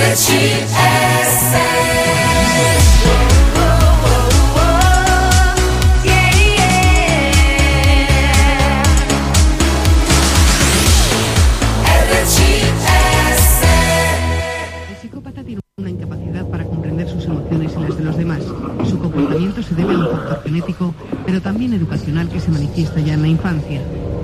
Se debe a un factor genético, pero también educacional que se manifiesta ya en la infancia.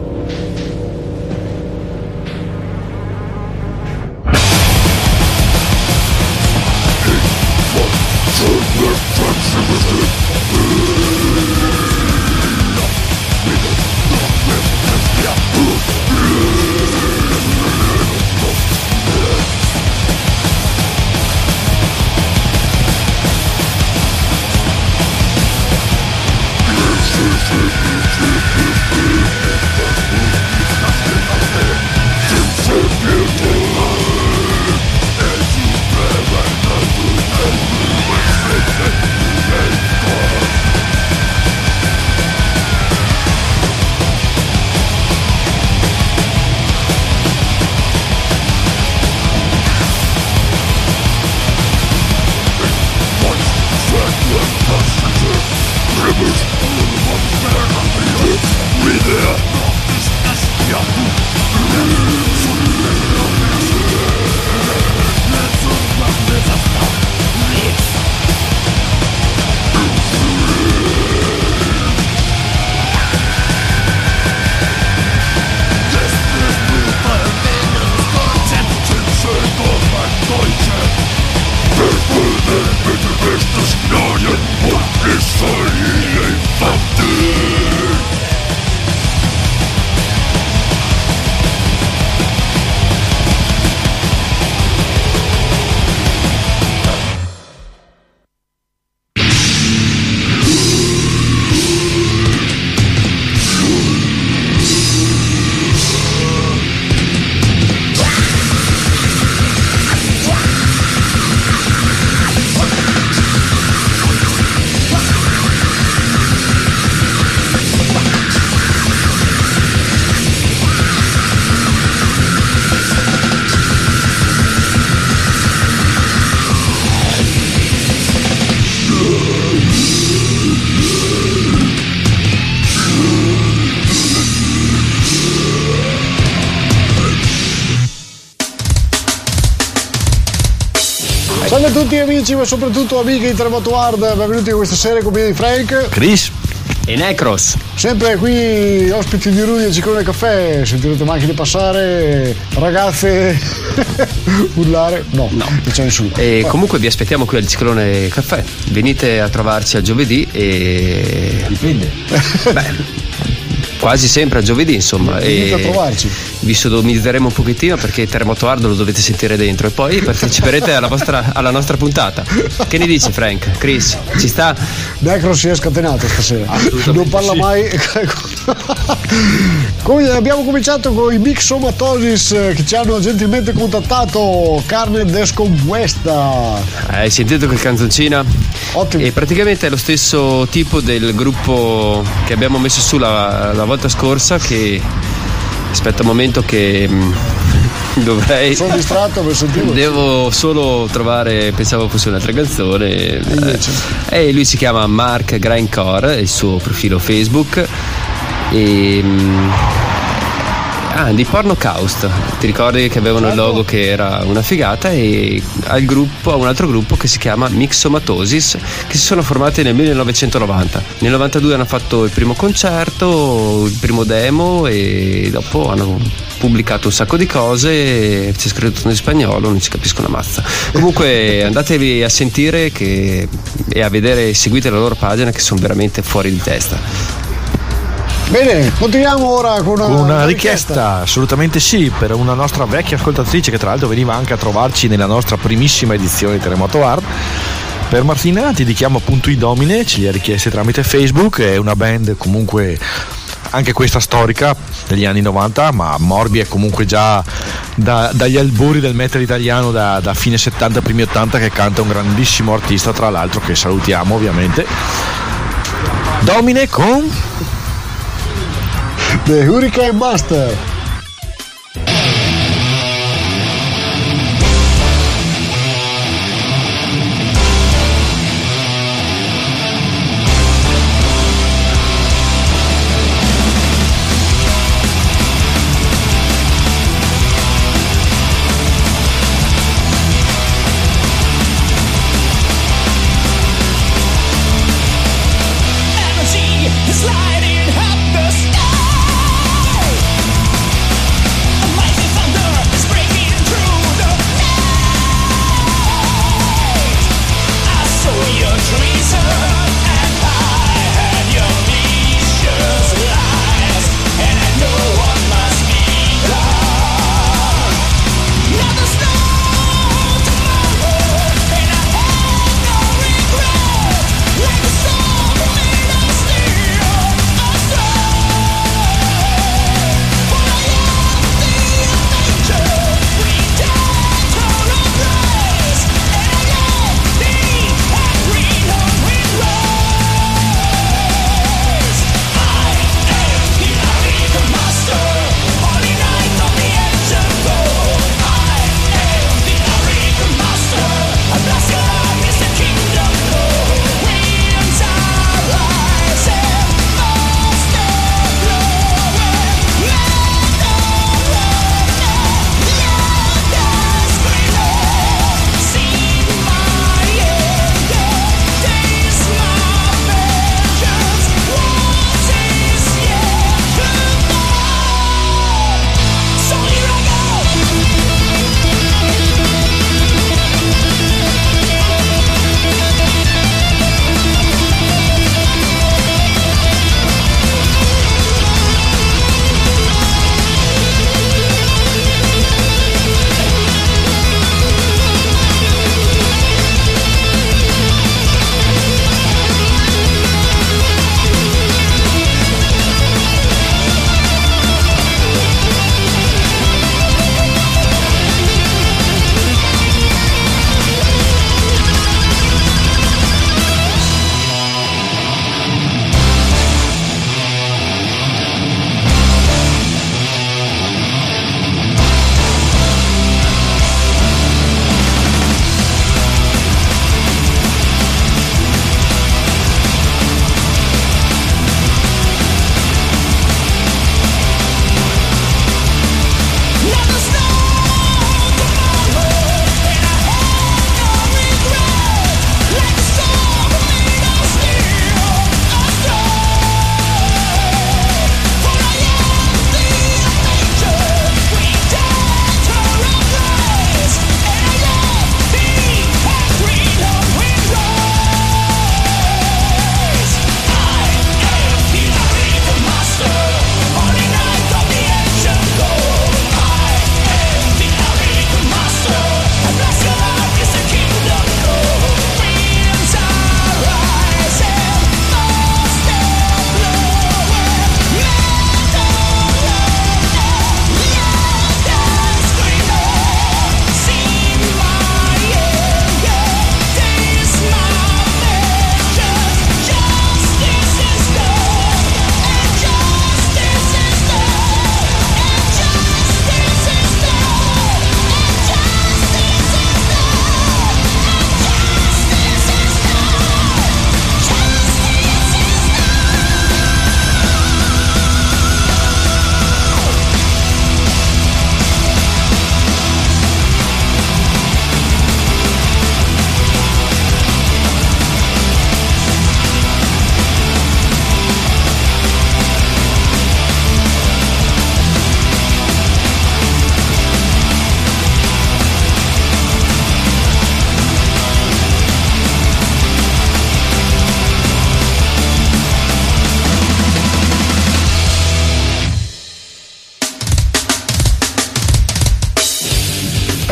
Salve a tutti amici, ma soprattutto amiche di Terremoto Hard, benvenuti a questa serie compagnia di Frank, Chris e Necros. Sempre qui ospiti di Rudy e Ciclone Caffè, sentirete macchine passare, ragazze urlare, no, non c'è nessuno. E comunque vi aspettiamo qui al Ciclone Caffè, venite a trovarci a giovedì e... Dipende. Beh, quasi sempre a giovedì, insomma. Venite a trovarci. Vi sodomizzeremo un pochettino perché Terremoto Hard lo dovete sentire dentro e poi parteciperete alla nostra puntata. Che ne dici, Frank? Chris, ci sta? Necro si è scatenato stasera, non parla sì. Mai. Abbiamo cominciato con i Mixomatosis che ci hanno gentilmente contattato, carne descompuesta. Hai sentito che canzoncina? Ottimo. E praticamente è lo stesso tipo del gruppo che abbiamo messo su la volta scorsa, che aspetta un momento che dovrei... Sono distratto per sentire. Devo solo trovare, pensavo fosse un'altra canzone. E lui si chiama Mark Grindcore, il suo profilo Facebook. Di Pornocaust, ti ricordi che avevano il logo che era una figata, e ha un altro gruppo che si chiama Mixomatosis, che si sono formati nel 1990. Nel 92 hanno fatto il primo concerto, il primo demo, e dopo hanno pubblicato un sacco di cose, c'è scritto tutto in spagnolo, non ci capisco una mazza. Comunque andatevi a sentire e a vedere, seguite la loro pagina, che sono veramente fuori di testa. Bene, continuiamo ora con una richiesta. Assolutamente sì, per una nostra vecchia ascoltatrice che tra l'altro veniva anche a trovarci nella nostra primissima edizione di Terremoto Hard. Per Martina ti dichiamo appunto i Domine, ce li ha richieste tramite Facebook, è una band comunque anche questa storica degli anni 90, ma Morbi è comunque già dagli albori del metal italiano, da fine 70 primi 80, che canta un grandissimo artista, tra l'altro, che salutiamo ovviamente. Domine con The Hurricane Master.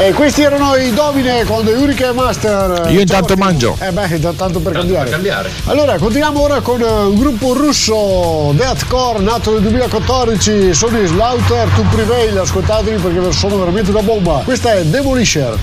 E questi erano i Domine con The Hurricane Master. Io intanto mangio. Tanto per cambiare. cambiare. Allora, continuiamo ora con un gruppo russo, Deathcore, nato nel 2014. Sono i Slaughter to Prevail, ascoltateli perché sono veramente una bomba. Questa è Demolisher.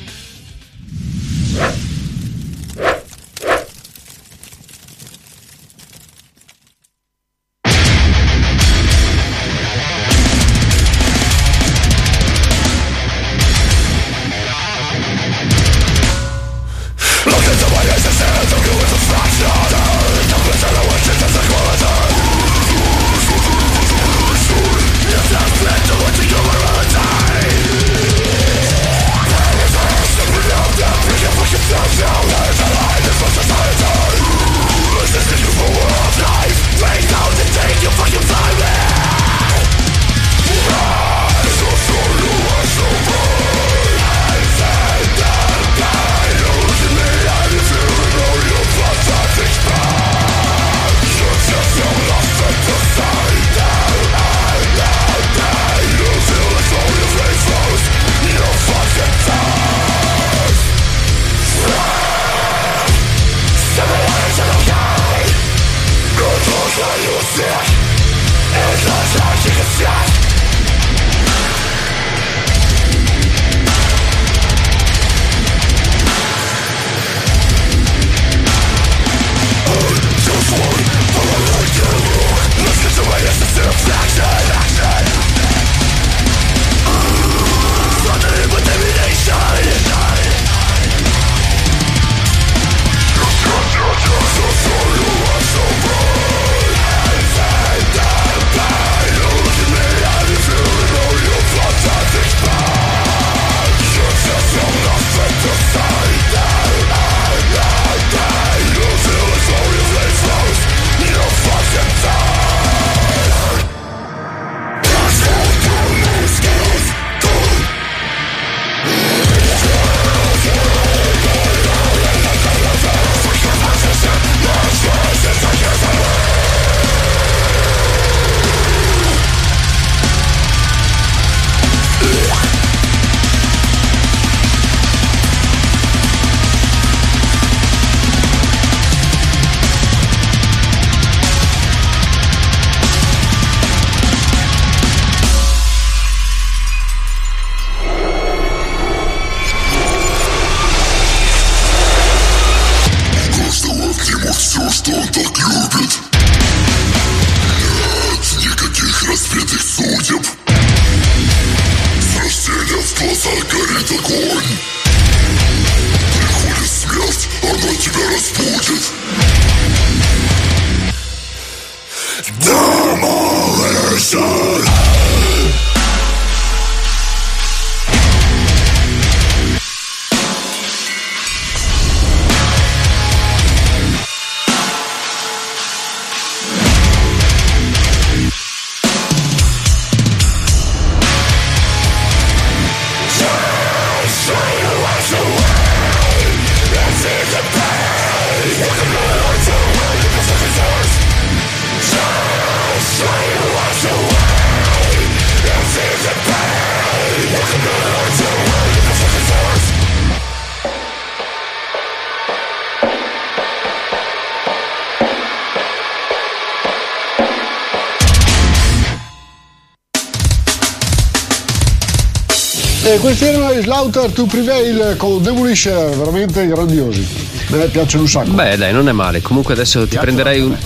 E questi erano i Slaughter to Prevail con Demolisher, veramente grandiosi. A me piacciono un sacco. Beh, dai, non è male. Comunque adesso ti prenderai un.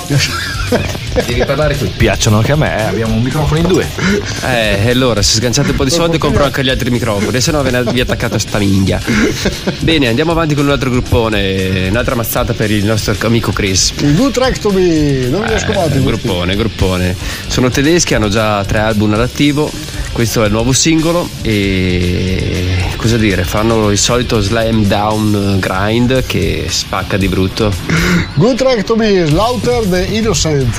Devi parlare qui. Piacciono anche a me, abbiamo un microfono in due. E allora, se sganciate un po' di soldi compro anche gli altri microfoni, se no ve ne vi attaccate a sta minchia. Bene, andiamo avanti con un altro gruppone, un'altra mazzata per il nostro amico Chris. Il Good Track to Me, non riesco mai. Gruppone. Sono tedeschi, hanno già 3 album all'attivo. Questo è il nuovo singolo e cosa dire, fanno il solito slam down grind che spacca di brutto. Good Track to Me, Slaughter the Innocent.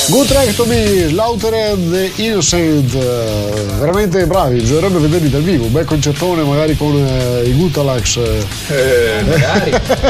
Good Track to Me, Slaughter and the Innocent, veramente bravi, bisognerebbe vederli dal vivo, un bel concertone magari con i Gutalax. Magari.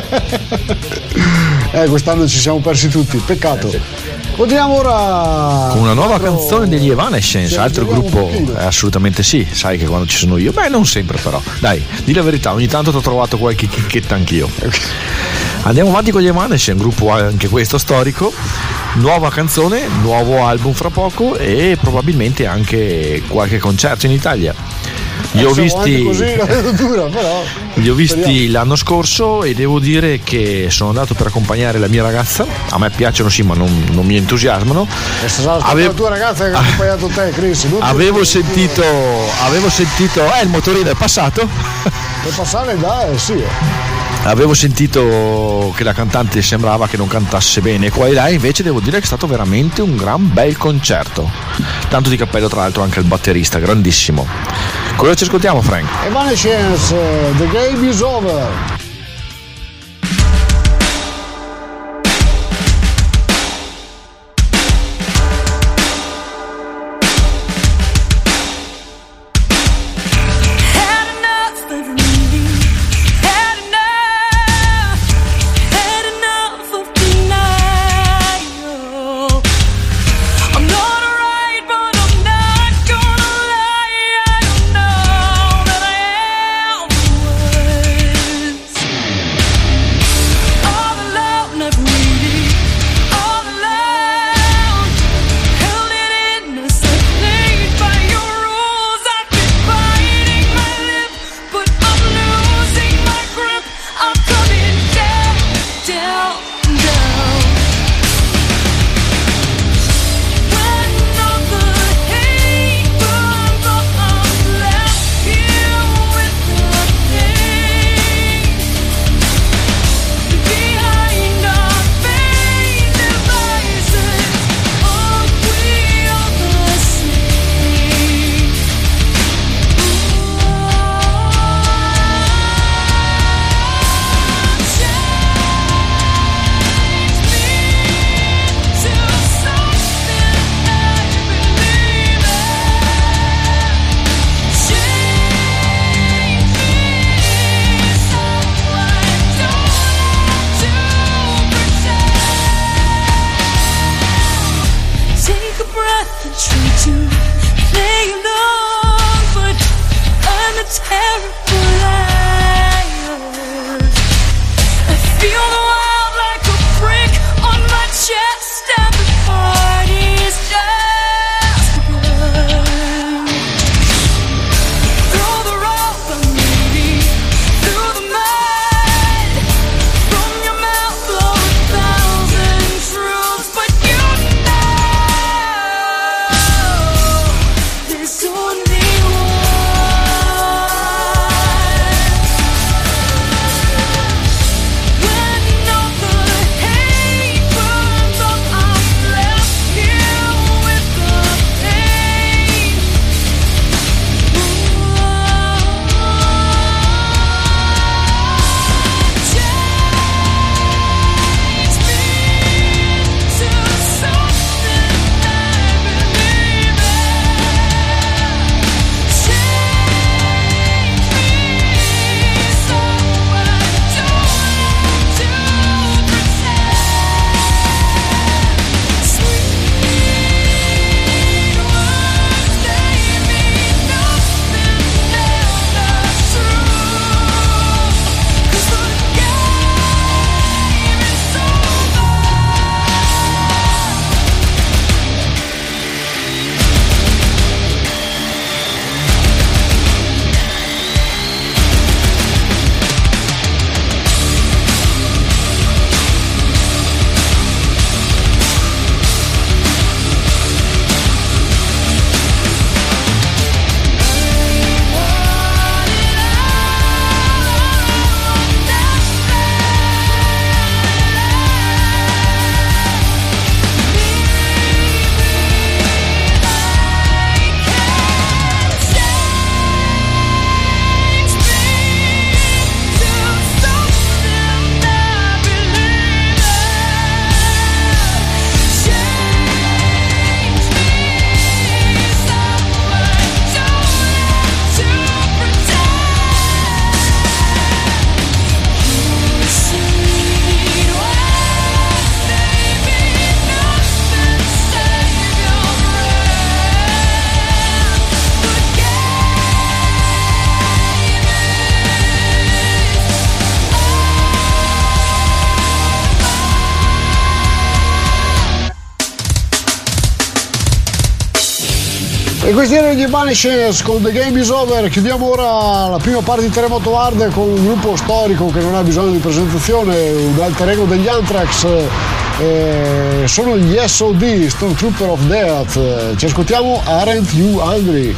Quest'anno ci siamo persi tutti, peccato. Continuiamo ora con una nuova canzone degli Evanescence, altro gruppo, assolutamente sì, sai che quando ci sono io, beh non sempre però, dai, di la verità, ogni tanto ti ho trovato qualche chicchetta anch'io. Andiamo avanti con gli Evanescence, un gruppo anche questo storico, nuova canzone, nuovo album fra poco e probabilmente anche qualche concerto in Italia. Li ho visti, così, la vedo dura, però. Li ho visti l'anno scorso e devo dire che sono andato per accompagnare la mia ragazza. A me piacciono sì, ma non mi entusiasmano. La tua ragazza che ha accompagnato te, Chris. Avevo sentito il motorino è passato. Per passare dai, sì. Avevo sentito che la cantante sembrava che non cantasse bene qua e là, invece devo dire che è stato veramente un gran bel concerto. Tanto di cappello tra l'altro anche il batterista, grandissimo. Cosa ci ascoltiamo, Frank? Evanescence, The Game is Over. E questi erano gli Evanescence con The Game Is Over. Chiudiamo ora la prima parte di Terremoto Hard con un gruppo storico che non ha bisogno di presentazione, un alter ego degli Anthrax. Sono gli SOD, Stormtrooper of Death. Ci ascoltiamo Aren't You Hungry?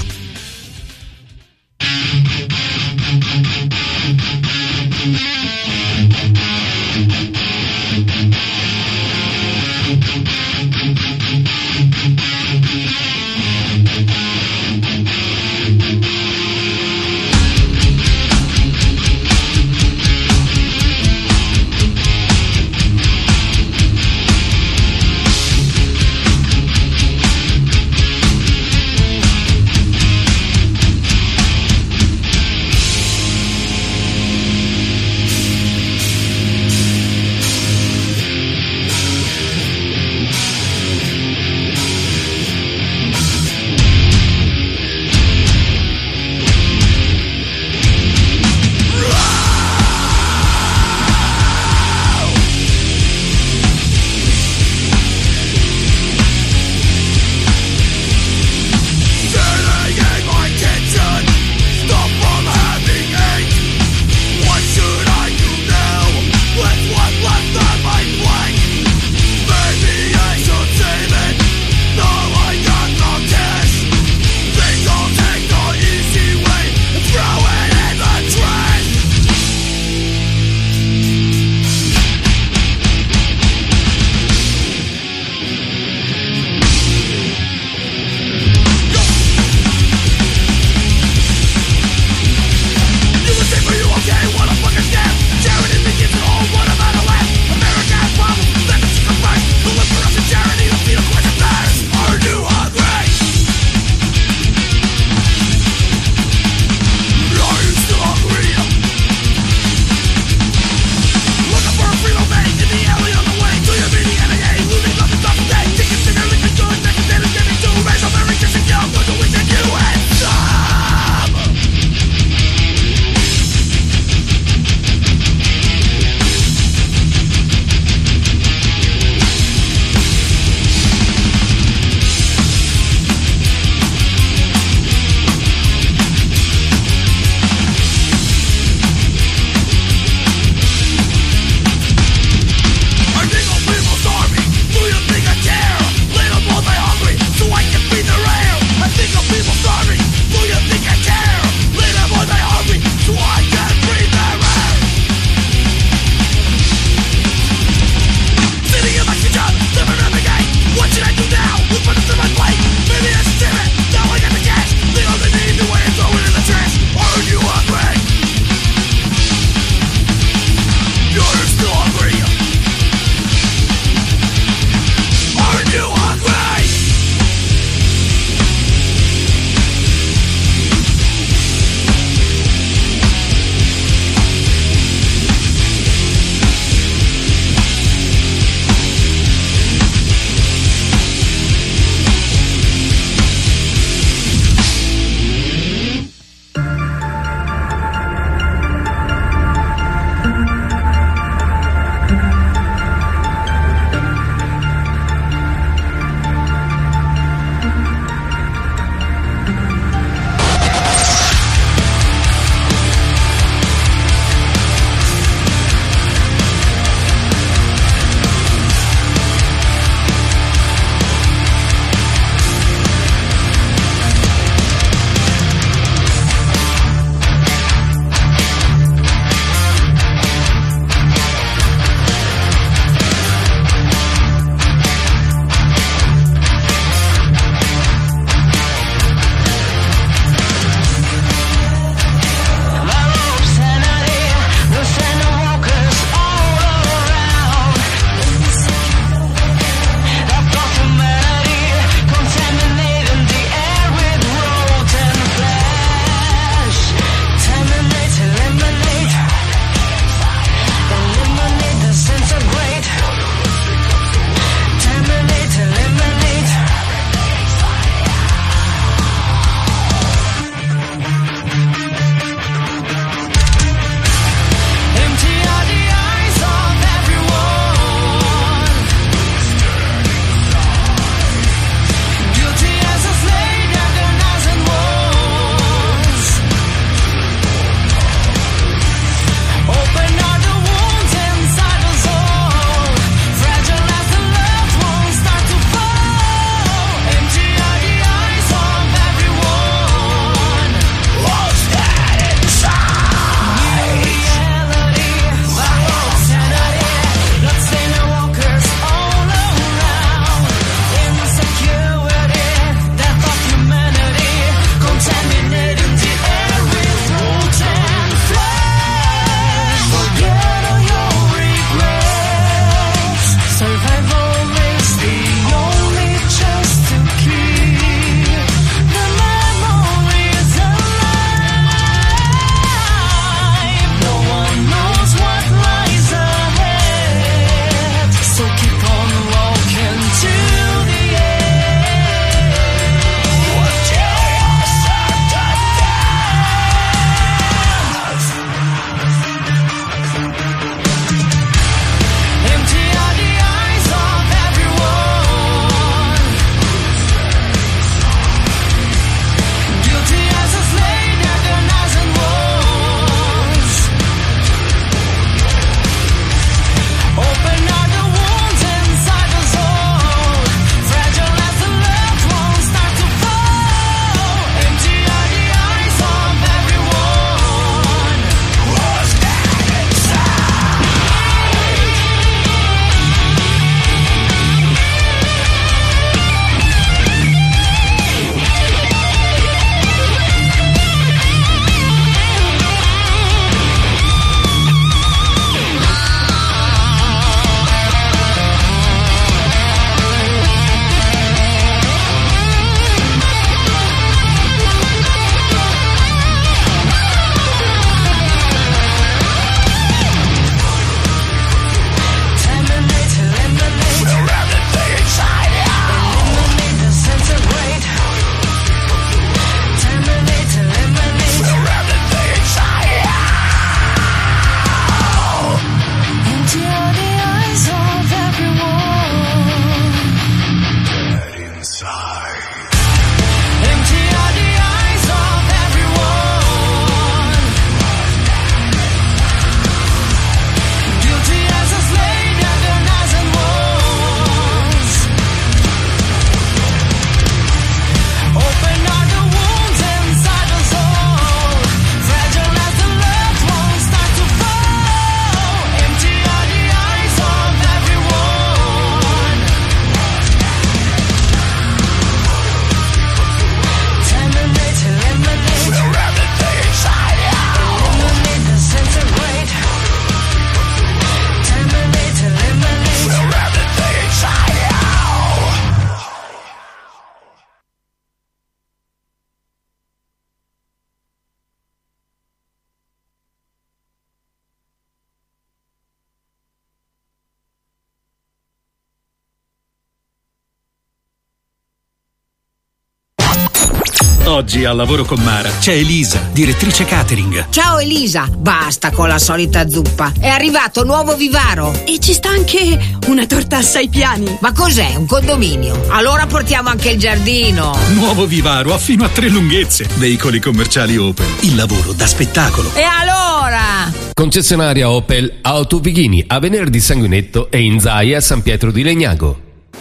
Oggi al lavoro con Mara c'è Elisa, direttrice catering. Ciao Elisa, basta con la solita zuppa. È arrivato nuovo Vivaro. E ci sta anche una torta a 6 piani. Ma cos'è? Un condominio? Allora portiamo anche il giardino. Nuovo Vivaro ha fino a 3 lunghezze. Veicoli commerciali Opel. Il lavoro da spettacolo. E allora? Concessionaria Opel Auto Vighini a Venerdì Sanguinetto e in Zaia a San Pietro di Legnago.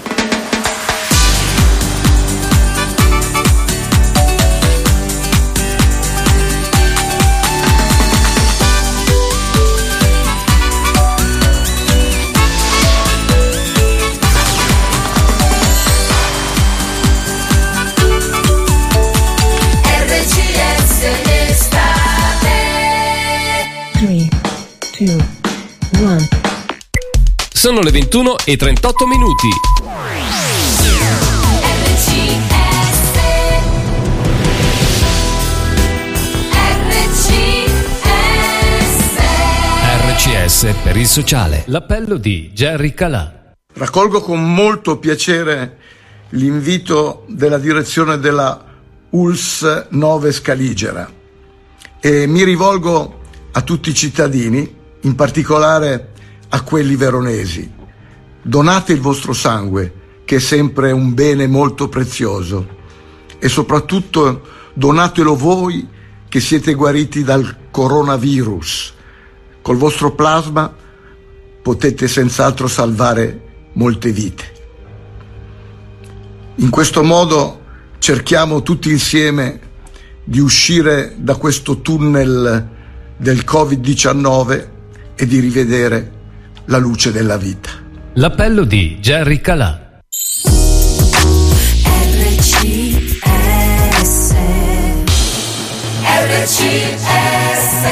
Sono le 21:38 minuti. RCS per il sociale. L'appello di Jerry Calà. Raccolgo con molto piacere l'invito della direzione della ULSS 9 Scaligera e mi rivolgo a tutti i cittadini, in particolare a quelli veronesi. Donate il vostro sangue, che è sempre un bene molto prezioso, e soprattutto donatelo voi che siete guariti dal coronavirus. Col vostro plasma potete senz'altro salvare molte vite. In questo modo cerchiamo tutti insieme di uscire da questo tunnel del Covid-19 e di rivedere la luce della vita. L'appello di Jerry Calà. RCS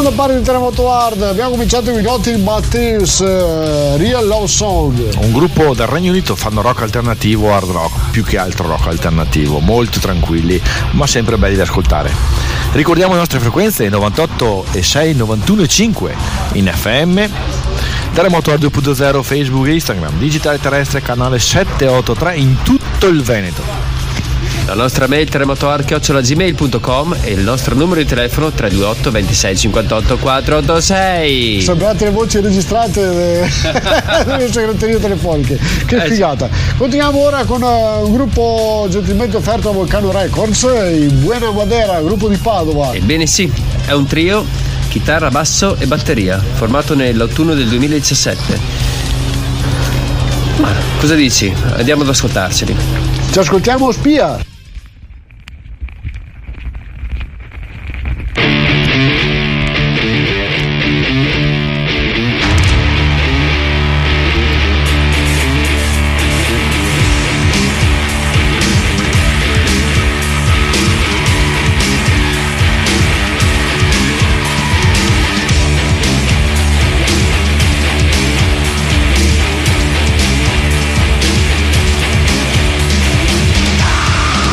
seconda parte di Terremoto Hard abbiamo cominciato con i noti Baptist, Real Love Song. Un gruppo del Regno Unito, fanno rock alternativo, hard rock, più che altro rock alternativo, molto tranquilli ma sempre belli da ascoltare. Ricordiamo le nostre frequenze: 98,6, 91,5 in FM, Terremoto Hard 2.0 Facebook e Instagram, digitale terrestre canale 783 in tutto il Veneto. La nostra mail terremotohard@gmail.com e il nostro numero di telefono 328 26 58 486. Sembrate le voci registrate delle segreterie telefoniche. Che figata. Continuiamo ora con un gruppo gentilmente offerto a Volcano Records, i Buena Madera, gruppo di Padova. Ebbene sì, è un trio chitarra, basso e batteria, formato nell'autunno del 2017. Ma cosa dici? Andiamo ad ascoltarceli. Ci ascoltiamo Spia. Ah!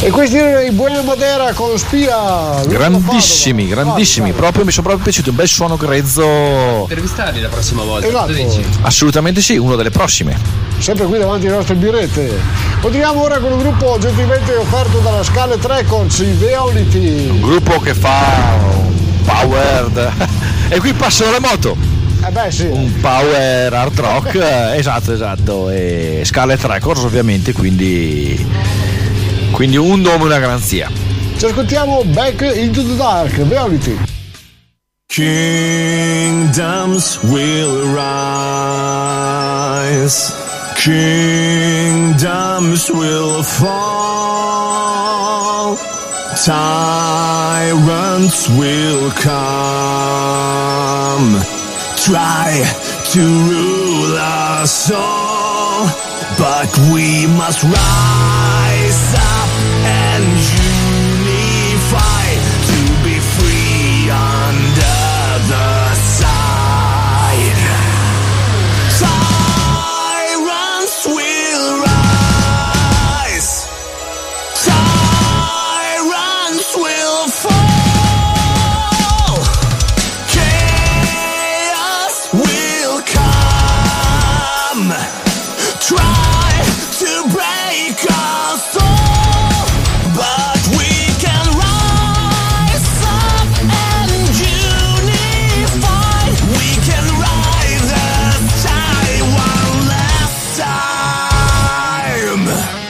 E questi erano i Buena Madera con Spia. Grandissimi, proprio mi sono proprio piaciuti, un bel suono grezzo. Intervistarli la prossima volta. Esatto. Assolutamente sì, uno delle prossime. Sempre qui davanti alle nostre birrette. Continuiamo ora con un gruppo gentilmente offerto dalla Scarlet Records, i Veolity. Un gruppo che fa powered. E qui passano le moto. Sì. Un power hard rock. esatto. E Scarlet Records ovviamente, quindi un nome, una garanzia. Ci ascoltiamo Back into the Dark, Veolity. Kingdoms will rise, kingdoms will fall, tyrants will come, try to rule us all, but we must rise up and unify to be free under the side. Tyrants will rise, tyrants will fall, chaos will come, try to break us all, but we can rise up and unify. We can ride the tide one last time.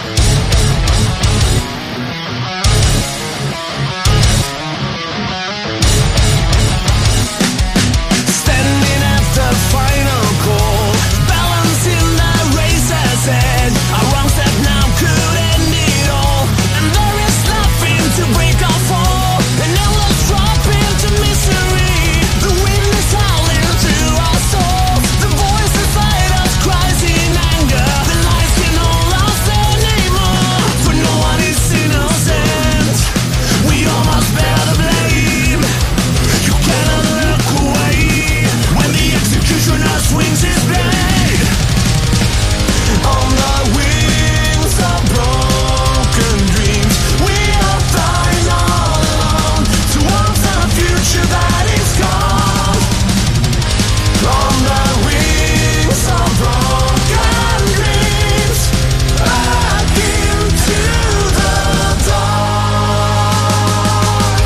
Standing at the final call, balancing the racer's edge. A wrong step now could end it all, and there is nothing to break or fall. And now let's drop into misery. The wind is howling through our souls. The voice inside us cries in anger. The lies can hold us anymore, for no one is innocent. We all must bear the blame. You cannot look away when the executioner swings his blade. On the wings of broken dreams, we are flying all alone towards a future that is gone. On the wings of broken dreams, back into the dark.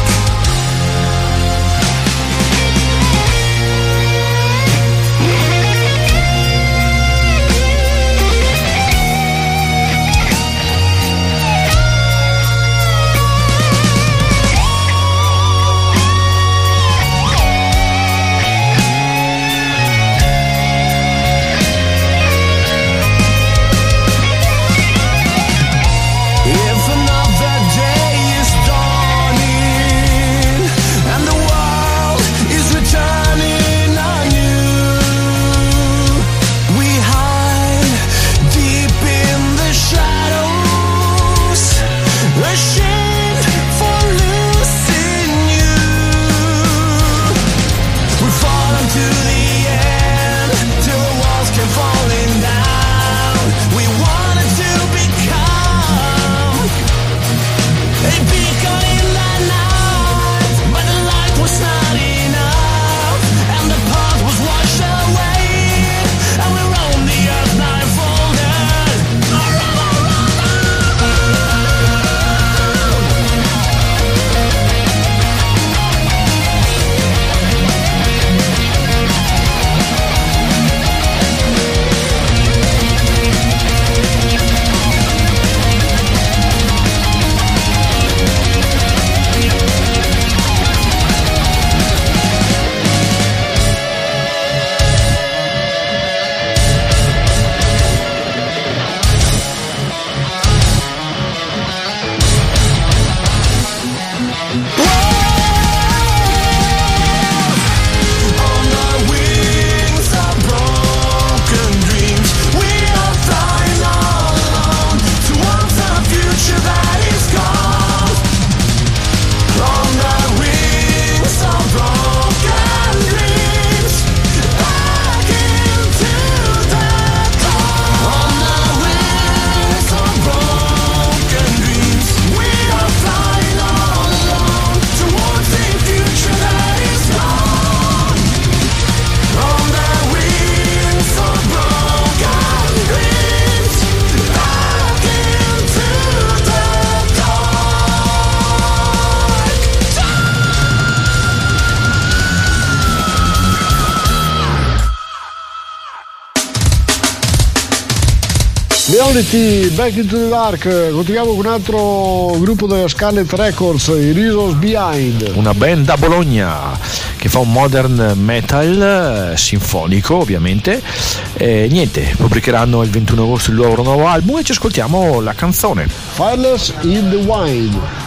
Reality, Back into the Dark. Continuiamo con un altro gruppo della Scarlet Records, i Reasons Behind. Una band da Bologna che fa un modern metal sinfonico, ovviamente. Niente, pubblicheranno il 21 agosto il loro nuovo album e ci ascoltiamo la canzone Fireless in the Wind.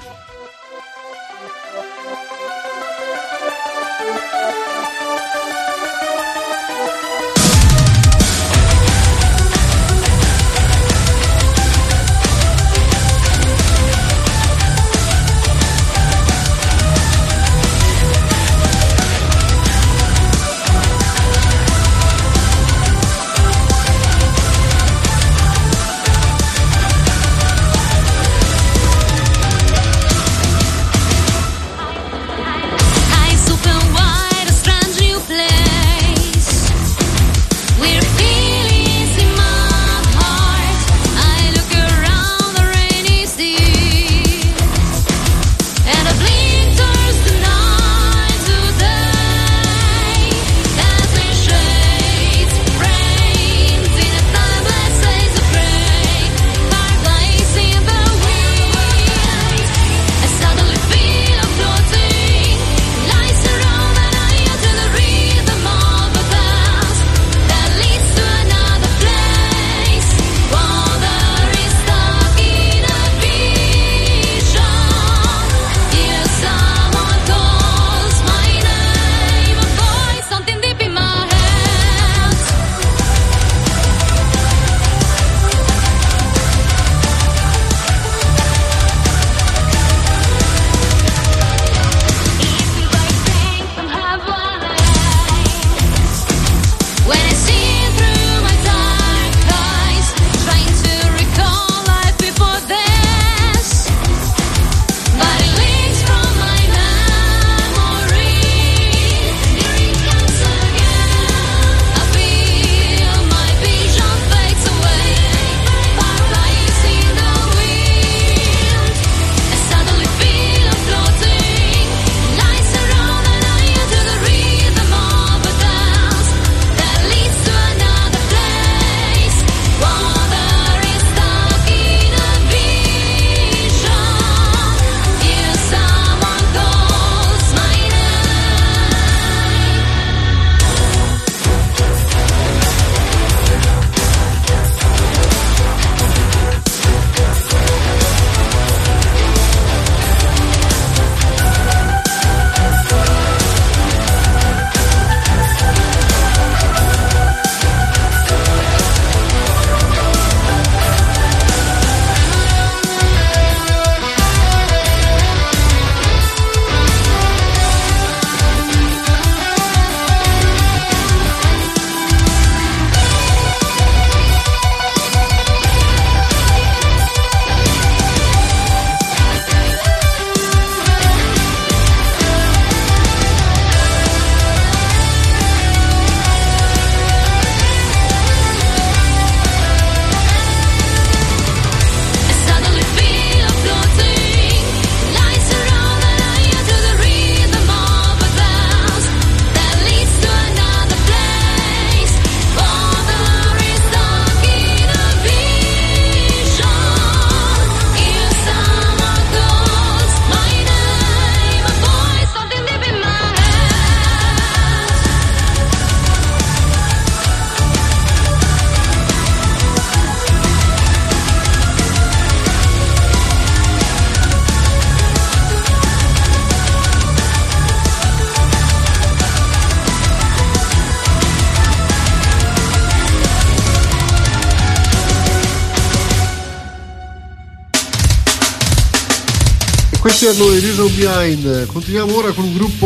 Questi erano i Reason Behind. Continuiamo ora con un gruppo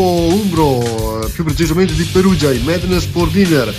umbro, più precisamente di Perugia, i Madness for Dinner,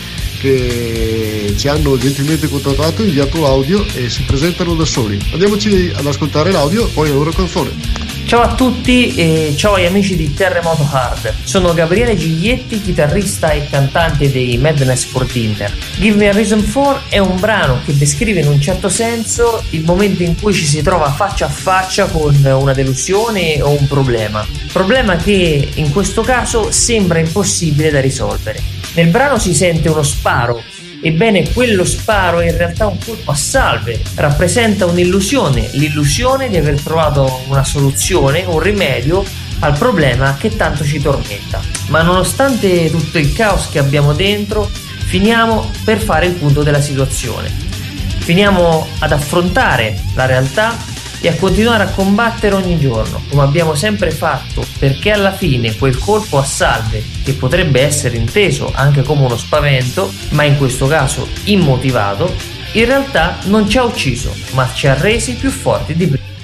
che ci hanno gentilmente contattato, inviato l'audio e si presentano da soli. Andiamoci ad ascoltare l'audio, poi la loro canzone. Ciao a tutti e ciao agli amici di Terremoto Hard. Sono Gabriele Giglietti, chitarrista e cantante dei Madness for Dinner. Give Me a Reason For è un brano che descrive in un certo senso il momento in cui ci si trova faccia a faccia con una delusione o un problema che in questo caso sembra impossibile da risolvere. Nel brano si sente uno sparo Ebbene, quello sparo è in realtà un colpo a salve, rappresenta un'illusione, l'illusione di aver trovato una soluzione, un rimedio al problema che tanto ci tormenta. Ma nonostante tutto il caos che abbiamo dentro, finiamo per fare il punto della situazione. Finiamo ad affrontare la realtà e a continuare a combattere ogni giorno, come abbiamo sempre fatto, perché alla fine quel colpo a salve, che potrebbe essere inteso anche come uno spavento, ma in questo caso immotivato, in realtà non ci ha ucciso, ma ci ha resi più forti di prima.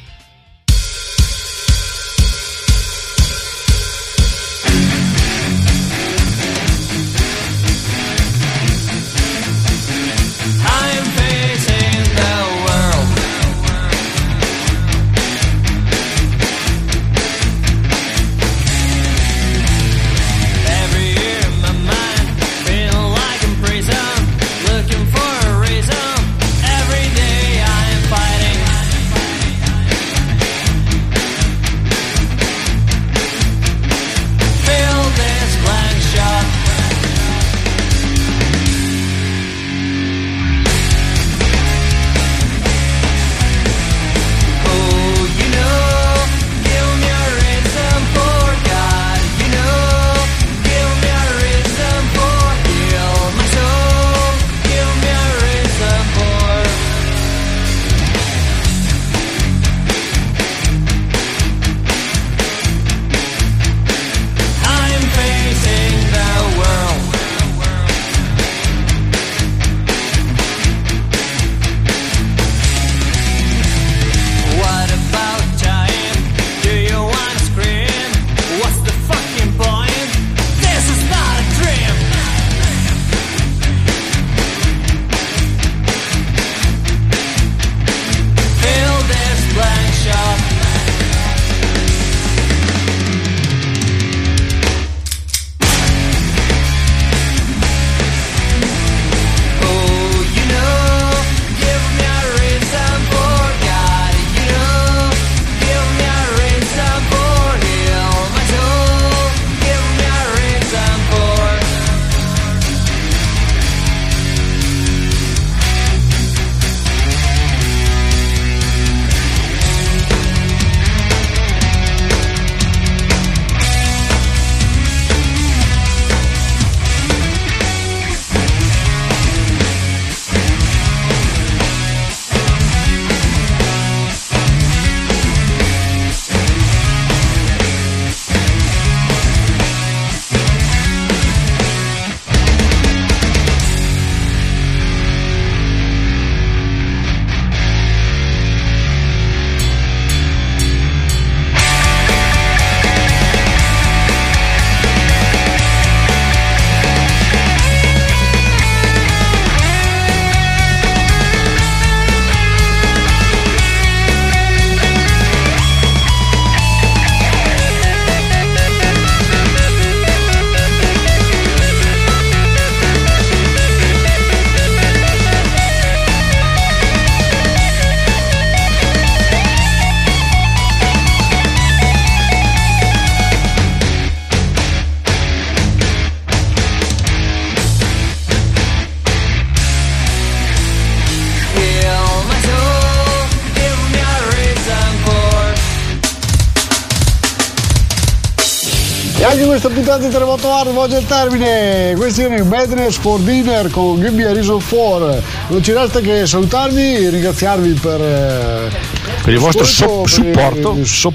Anche questa puntata di Terremoto Hard volge al termine. Questi erano i Madness for Dinner con Give Me a Reason For. Non ci resta che salutarvi, ringraziarvi per il vostro supporto,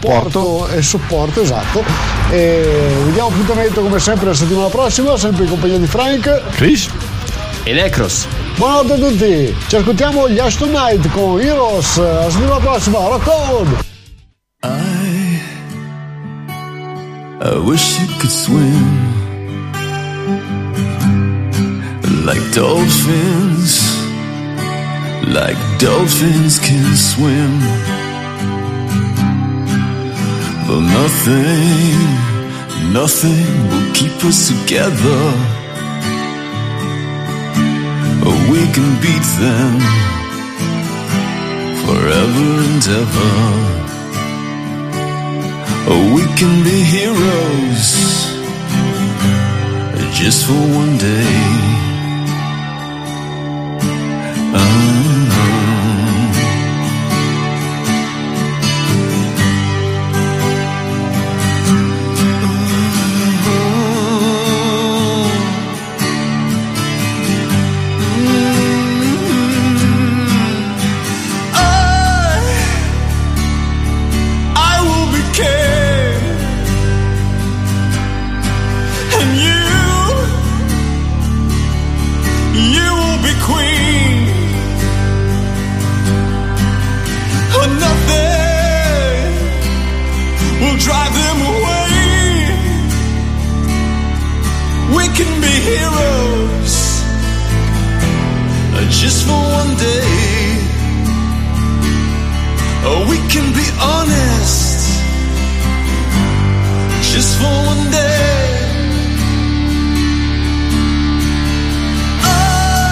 esatto. E vi diamo appuntamento come sempre la settimana prossima, sempre in compagnia di Frank, Chris e Necros. Buonanotte a tutti, ci ascoltiamo gli Ashton Knight con Heroes. Alla settimana prossima, rock on! I wish you could swim like dolphins can swim, but nothing will keep us together. We can beat them forever and ever. We can be heroes just for one day. you will be queen. Oh, nothing will drive them away. We can be heroes just for one day. Oh, we can be honest just for one day. Oh,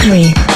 3.